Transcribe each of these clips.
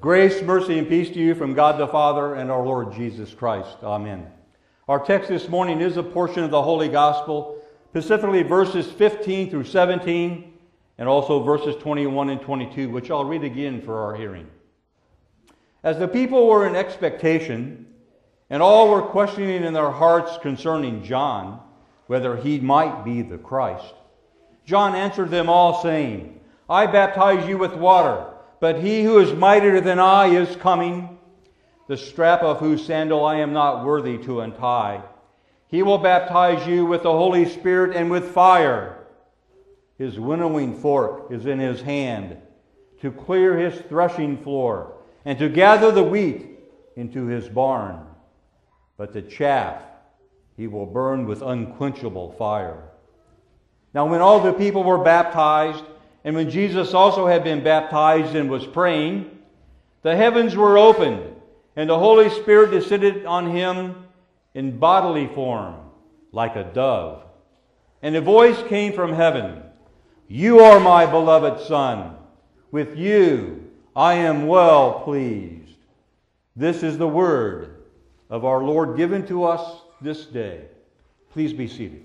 Grace, mercy, and peace to you from God the Father and our Lord Jesus Christ. Amen. Our text this morning is a portion of the Holy Gospel, specifically verses 15 through 17, and also verses 21 and 22, which I'll read again for our hearing. As the people were in expectation, and all were questioning in their hearts concerning John, whether he might be the Christ, John answered them all, saying, I baptize you with water, but he who is mightier than I is coming, the strap of whose sandal I am not worthy to untie. He will baptize you with the Holy Spirit and with fire. His winnowing fork is in his hand, to clear his threshing floor, and to gather the wheat into his barn. But the chaff he will burn with unquenchable fire. Now when all the people were baptized, and when Jesus also had been baptized and was praying, the heavens were opened, and the Holy Spirit descended on him in bodily form, like a dove. And a voice came from heaven, You are my beloved Son. With you I am well pleased. This is the word of our Lord given to us this day. Please be seated.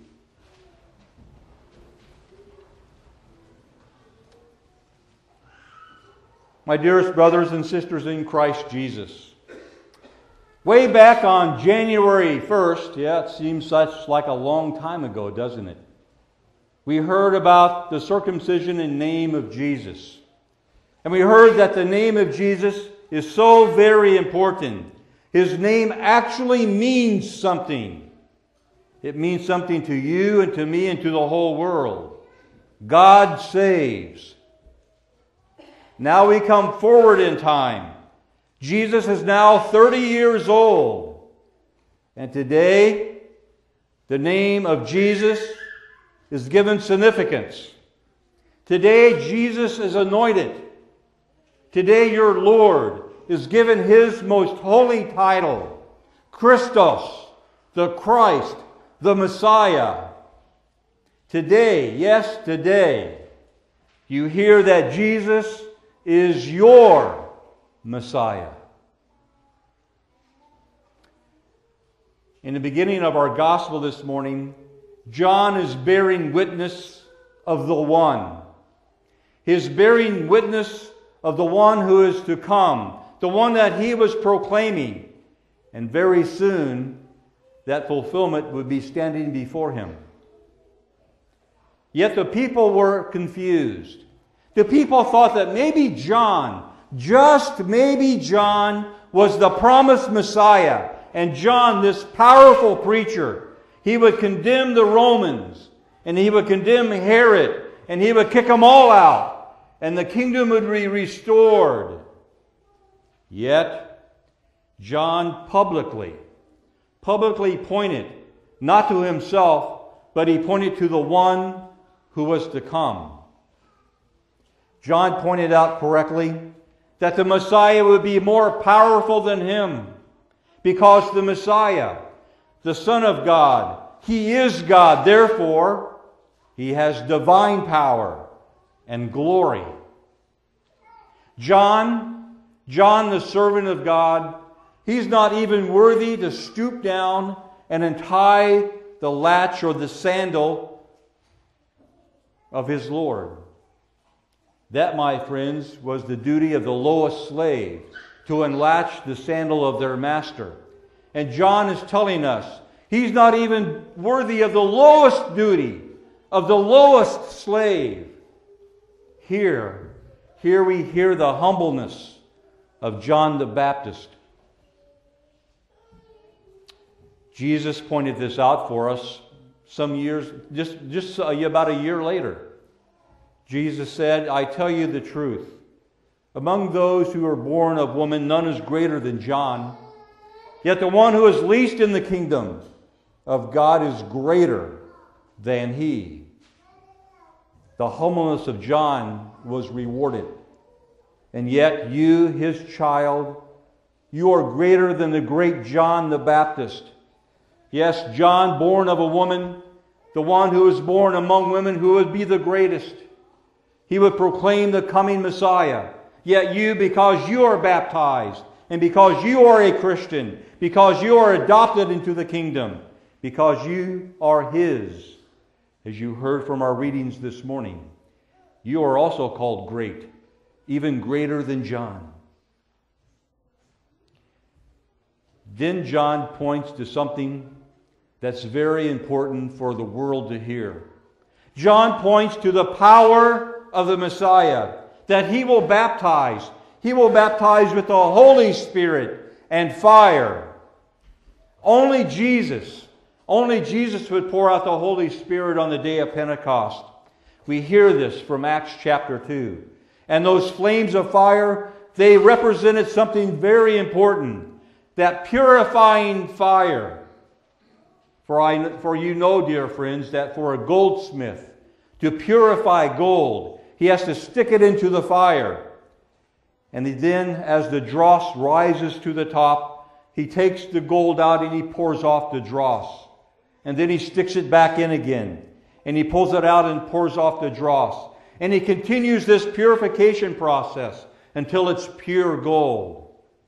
My dearest brothers and sisters in Christ Jesus, way back on January 1st, it seems such like a long time ago, doesn't it? We heard about the circumcision and name of Jesus. And we heard that the name of Jesus is so very important. His name actually means something. It means something to you and to me and to the whole world. God saves. Now we come forward in time. Jesus is now 30 years old. And today, the name of Jesus is given significance. Today, Jesus is anointed. Today, your Lord is given His most holy title, Christos, the Christ, the Messiah. Today, yes, today, you hear that Jesus is your Messiah. In the beginning of our gospel this morning, John is bearing witness of the one. He is bearing witness of the one who is to come, the one that he was proclaiming. And very soon, that fulfillment would be standing before him. Yet the people were confused. The people thought that maybe John, just maybe John, was the promised Messiah. And John, this powerful preacher, he would condemn the Romans, and he would condemn Herod, and he would kick them all out, and the kingdom would be restored. Yet, John publicly pointed, not to himself, but he pointed to the one who was to come. John pointed out correctly that the Messiah would be more powerful than him, because the Messiah, the Son of God, He is God. Therefore, He has divine power and glory. John, the servant of God, he's not even worthy to stoop down and untie the latch or the sandal of his Lord. That, my friends, was the duty of the lowest slave, to unlatch the sandal of their master. And John is telling us he's not even worthy of the lowest duty, of the lowest slave. Here we hear the humbleness of John the Baptist. Jesus pointed this out for us some years, just about a year later. Jesus said, I tell you the truth. Among those who are born of woman, none is greater than John. Yet the one who is least in the kingdom of God is greater than he. The humbleness of John was rewarded. And yet you, his child, you are greater than the great John the Baptist. Yes, John, born of a woman, the one who is born among women, who would be the greatest. He would proclaim the coming Messiah. Yet you, because you are baptized, and because you are a Christian, because you are adopted into the kingdom, because you are His, as you heard from our readings this morning, you are also called great, even greater than John. Then John points to something that's very important for the world to hear. John points to the power of the Messiah, that He will baptize. He will baptize with the Holy Spirit and fire. Only Jesus would pour out the Holy Spirit on the day of Pentecost. We hear this from Acts chapter 2. And those flames of fire, they represented something very important. That purifying fire. For you know, dear friends, that for a goldsmith to purify gold, he has to stick it into the fire. And then, as the dross rises to the top, he takes the gold out and he pours off the dross. And then he sticks it back in again. And he pulls it out and pours off the dross. And he continues this purification process until it's pure gold.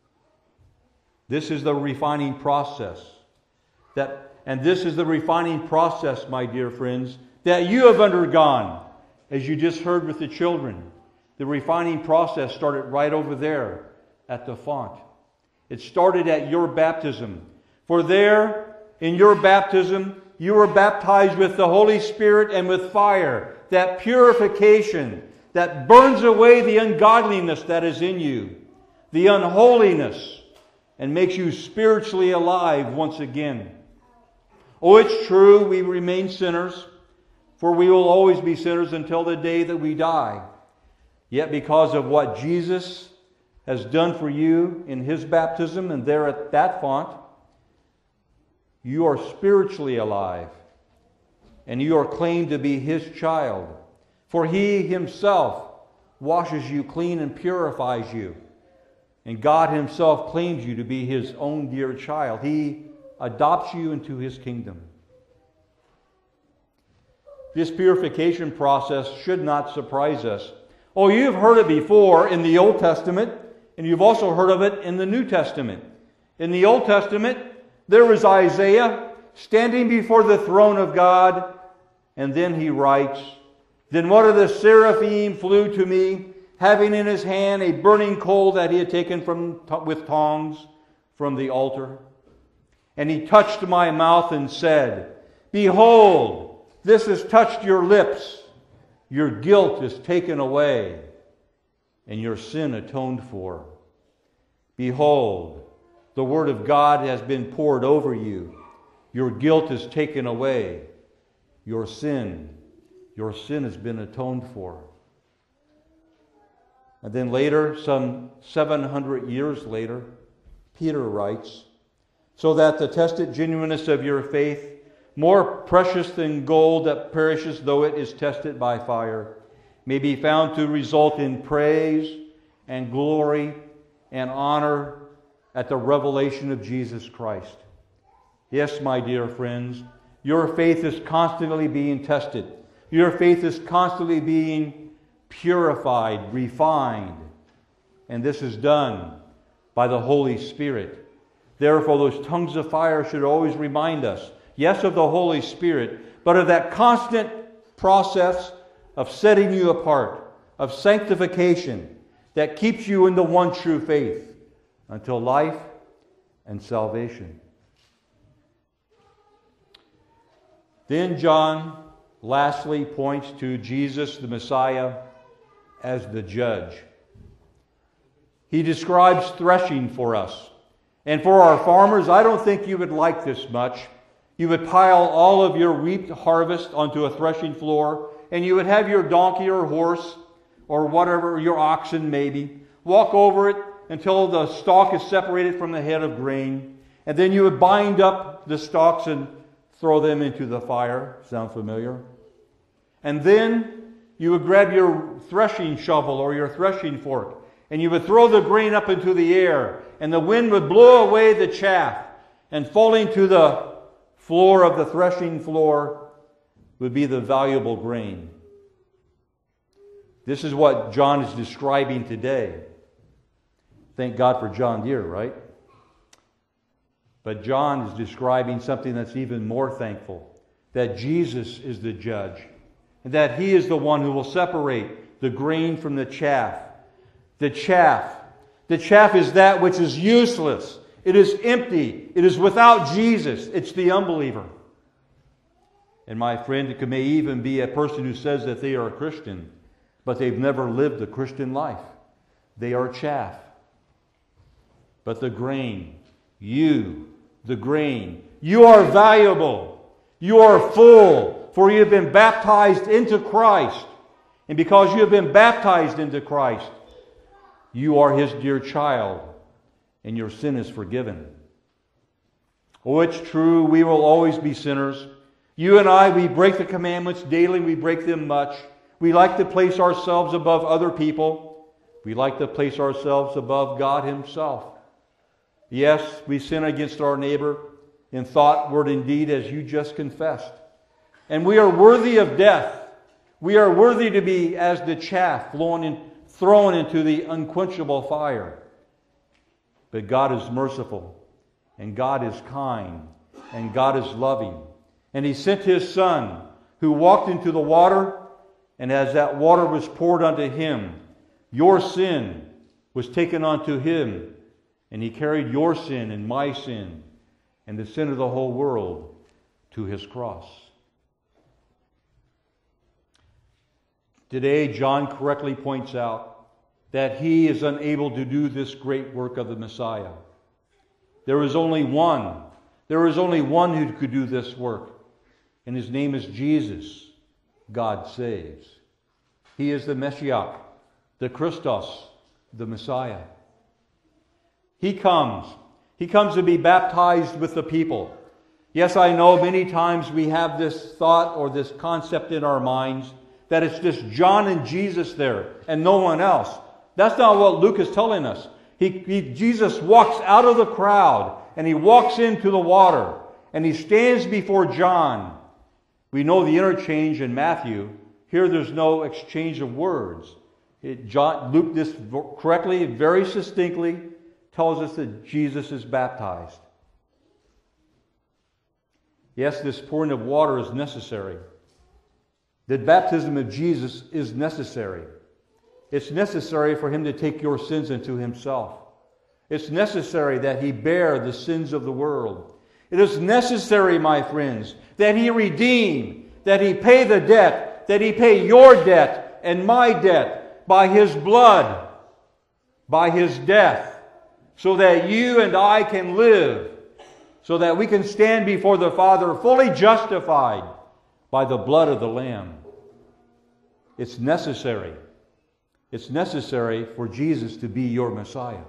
This is the refining process. And this is the refining process, my dear friends, that you have undergone, as you just heard with the children. The refining process started right over there at the font. It started at your baptism. For there, in your baptism, you were baptized with the Holy Spirit and with fire. That purification that burns away the ungodliness that is in you, the unholiness, and makes you spiritually alive once again. Oh, it's true, we remain sinners, for we will always be sinners until the day that we die. Yet because of what Jesus has done for you in His baptism and there at that font, you are spiritually alive, and you are claimed to be His child. For He Himself washes you clean and purifies you. And God Himself claims you to be His own dear child. He adopts you into His kingdom. This purification process should not surprise us. Oh, you've heard it before in the Old Testament, and you've also heard of it in the New Testament. In the Old Testament, there was Isaiah standing before the throne of God, and then he writes, "Then one of the seraphim flew to me, having in his hand a burning coal that he had taken with tongs from the altar. And he touched my mouth and said, 'Behold, this has touched your lips. Your guilt is taken away, and your sin atoned for. Behold, the word of God has been poured over you. Your guilt is taken away. Your sin has been atoned for.'" And then later, some 700 years later, Peter writes, "So that the tested genuineness of your faith, more precious than gold that perishes though it is tested by fire, may be found to result in praise and glory and honor at the revelation of Jesus Christ." Yes, my dear friends, your faith is constantly being tested. Your faith is constantly being purified, refined. And this is done by the Holy Spirit. Therefore, those tongues of fire should always remind us, yes, of the Holy Spirit, but of that constant process of setting you apart, of sanctification that keeps you in the one true faith until life and salvation. Then John lastly points to Jesus, the Messiah, as the judge. He describes threshing for us. And for our farmers, I don't think you would like this much. You would pile all of your reaped harvest onto a threshing floor, and you would have your donkey or horse, or whatever, your oxen maybe, walk over it until the stalk is separated from the head of grain. And then you would bind up the stalks and throw them into the fire. Sound familiar? And then you would grab your threshing shovel or your threshing fork, and you would throw the grain up into the air, and the wind would blow away the chaff, and falling to the floor of the threshing floor would be the valuable grain. This is what John is describing today. Thank God for John Deere, right? But John is describing something that's even more thankful, that Jesus is the judge, and that He is the one who will separate the grain from the chaff. The chaff is that which is useless. It is empty. It is without Jesus. It's the unbeliever. And my friend, it may even be a person who says that they are a Christian, but they've never lived a Christian life. They are chaff. But the grain, the grain, you are valuable. You are full, for you have been baptized into Christ. And because you have been baptized into Christ, you are His dear child, and your sin is forgiven. Oh, it's true, we will always be sinners. You and I, we break the commandments daily, we break them much. We like to place ourselves above other people. We like to place ourselves above God Himself. Yes, we sin against our neighbor in thought, word, and deed, as you just confessed. And we are worthy of death. We are worthy to be as the chaff thrown into the unquenchable fire. But God is merciful, and God is kind, and God is loving. And He sent His Son, who walked into the water, and as that water was poured unto Him, your sin was taken unto Him, and He carried your sin and my sin and the sin of the whole world to His cross. Today, John correctly points out that he is unable to do this great work of the Messiah. There is only one. There is only one who could do this work, and His name is Jesus. God saves. He is the Messiah, the Christos, the Messiah. He comes. He comes to be baptized with the people. Yes, I know many times we have this thought or this concept in our minds that it's just John and Jesus there and no one else. That's not what Luke is telling us. Jesus walks out of the crowd and He walks into the water and He stands before John. We know the interchange in Matthew. Here there's no exchange of words. Luke this correctly, very succinctly, tells us that Jesus is baptized. Yes, this pouring of water is necessary. The baptism of Jesus is necessary. It's necessary for Him to take your sins into Himself. It's necessary that He bear the sins of the world. It is necessary, my friends, that He redeem, that He pay the debt, that He pay your debt and my debt by His blood, by His death, so that you and I can live, so that we can stand before the Father fully justified by the blood of the Lamb. It's necessary. It's necessary for Jesus to be your Messiah.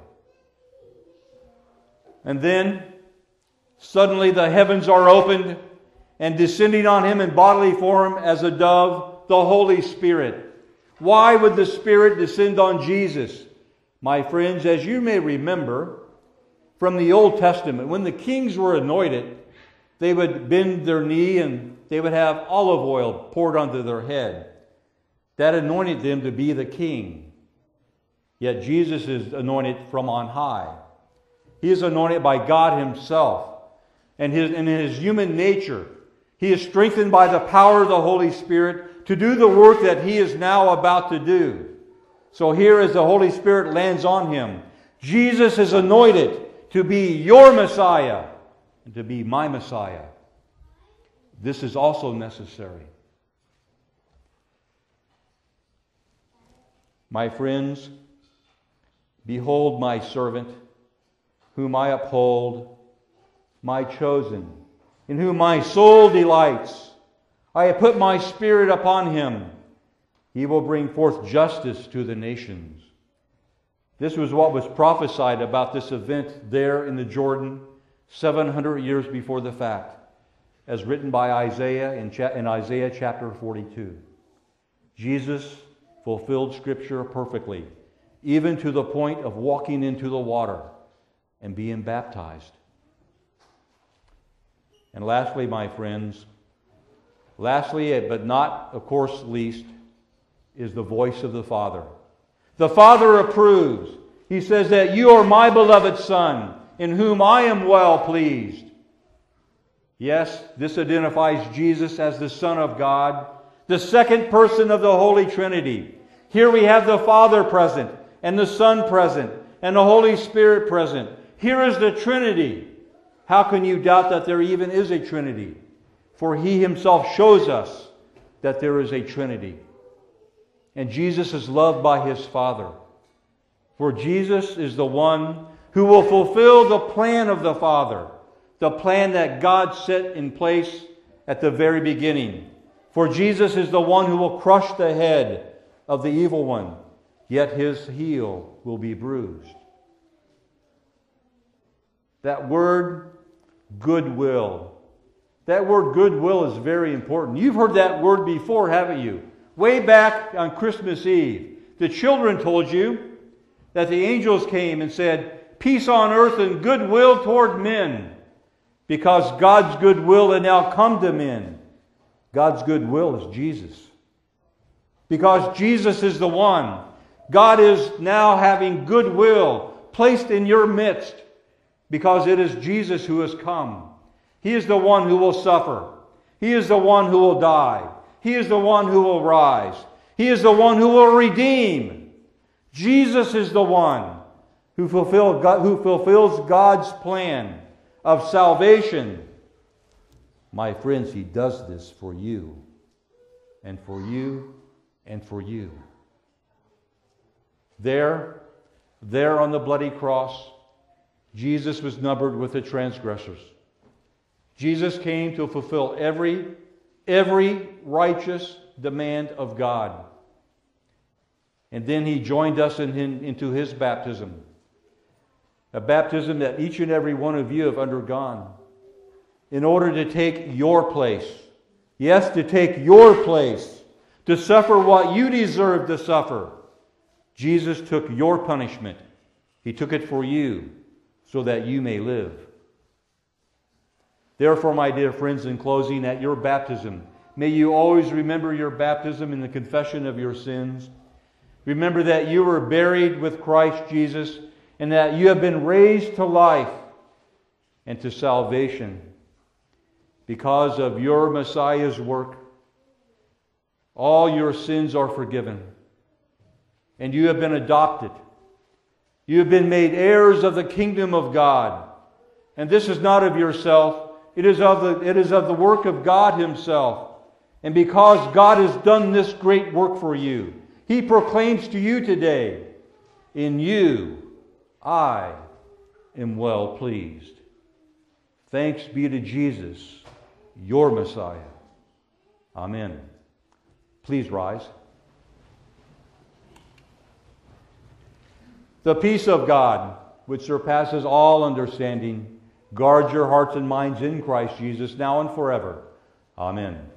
And then, suddenly the heavens are opened, and descending on Him in bodily form as a dove, the Holy Spirit. Why would the Spirit descend on Jesus? My friends, as you may remember from the Old Testament, when the kings were anointed, they would bend their knee and they would have olive oil poured onto their head. That anointed them to be the king. Yet Jesus is anointed from on high. He is anointed by God Himself. And in His human nature, He is strengthened by the power of the Holy Spirit to do the work that He is now about to do. So here as the Holy Spirit lands on Him, Jesus is anointed to be your Messiah and to be my Messiah. This is also necessary. My friends, behold my servant, whom I uphold, my chosen, in whom my soul delights. I have put my Spirit upon Him. He will bring forth justice to the nations. This was what was prophesied about this event there in the Jordan 700 years before the fact, as written by Isaiah in Isaiah chapter 42. Jesus fulfilled Scripture perfectly, even to the point of walking into the water and being baptized. And lastly, my friends, but not, of course, least, is the voice of the Father. The Father approves. He says that you are my beloved Son, in whom I am well pleased. Yes, this identifies Jesus as the Son of God, the second person of the Holy Trinity. Here we have the Father present, and the Son present, and the Holy Spirit present. Here is the Trinity. How can you doubt that there even is a Trinity? For He Himself shows us that there is a Trinity. And Jesus is loved by His Father. For Jesus is the one who will fulfill the plan of the Father, the plan that God set in place at the very beginning. For Jesus is the one who will crush the head of the evil one, yet His heel will be bruised. That word, goodwill. That word goodwill is very important. You've heard that word before, haven't you? Way back on Christmas Eve, the children told you that the angels came and said, peace on earth and goodwill toward men, because God's goodwill had now come to men. God's goodwill is Jesus. Because Jesus is the one. God is now having goodwill placed in your midst, because it is Jesus who has come. He is the one who will suffer. He is the one who will die. He is the one who will rise. He is the one who will redeem. Jesus is the one who fulfills God's plan of salvation. My friends, He does this for you, and for you, and for you. There on the bloody cross, Jesus was numbered with the transgressors. Jesus came to fulfill every righteous demand of God. And then He joined us into His baptism. A baptism that each and every one of you have undergone in order to take your place. Yes, to take your place. To suffer what you deserve to suffer. Jesus took your punishment. He took it for you so that you may live. Therefore, my dear friends, in closing, at your baptism, may you always remember your baptism in the confession of your sins. Remember that you were buried with Christ Jesus and that you have been raised to life and to salvation because of your Messiah's work. All your sins are forgiven and you have been adopted. You have been made heirs of the kingdom of God. And this is not of yourself. It is of the work of God Himself. And because God has done this great work for you, He proclaims to you today, in you I am well pleased. Thanks be to Jesus, your Messiah. Amen. Please rise. The peace of God, which surpasses all understanding, guard your hearts and minds in Christ Jesus now and forever. Amen.